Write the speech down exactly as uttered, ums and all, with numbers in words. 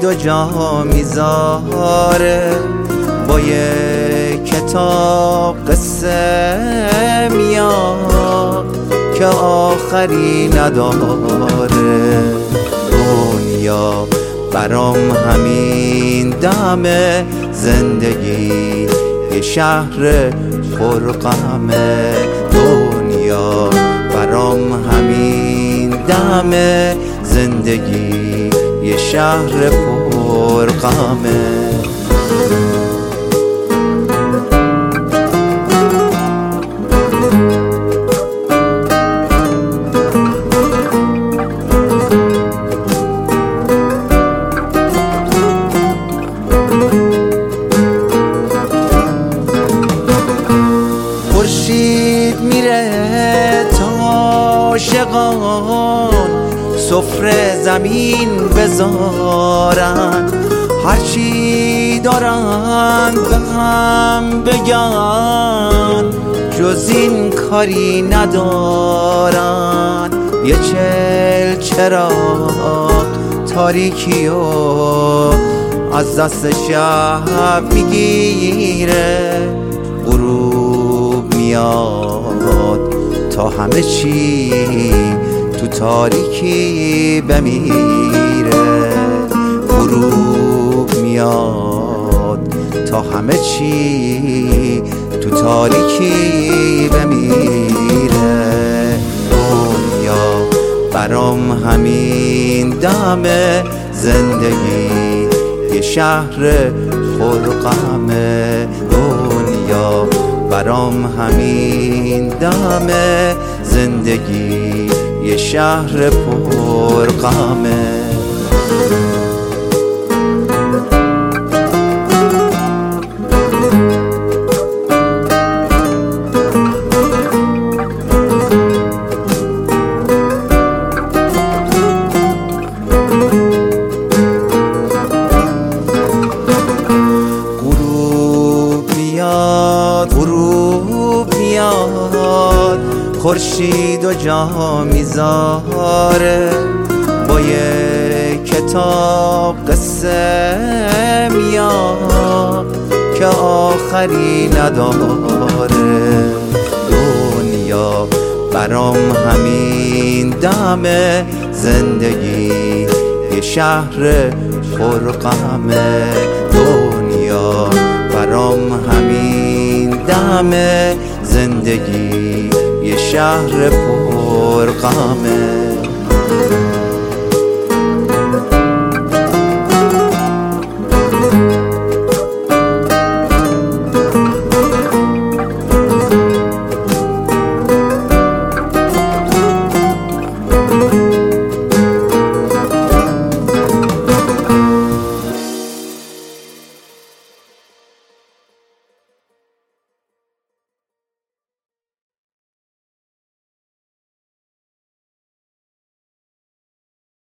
دو جا میذاره، با یک کتاب قصه میاد که آخری نداره. دنیا برام همین دمه، زندگی یه شهر پرغمه. دنیا برام همین دمه، زندگی یه شهر پرغمه. خورشید میره تا عاشقان سفره زمین بذارن، هرچی دارن به هم بگن، جز این کاری ندارن. یه چل چراغ تاریکی و از دست شب میگیره، غروب میاد تا همه چی تو تاریکی بمیره. غروب میاد تا همه چی تو تاریکی بمیره. دنیا برام همین دمه، زندگی یه شهر پرغمه. دنیا برام همین دمه، زندگی یه شهر پرغمه. غروب میاد، خورشید و جا میذاره، با یک کتاب قصه میاد که آخری نداره. دنیا برام همین دمه، زندگی یه شهر پرغمه. دنیا برام همین دمه، زندگی یه شهر پرغمه.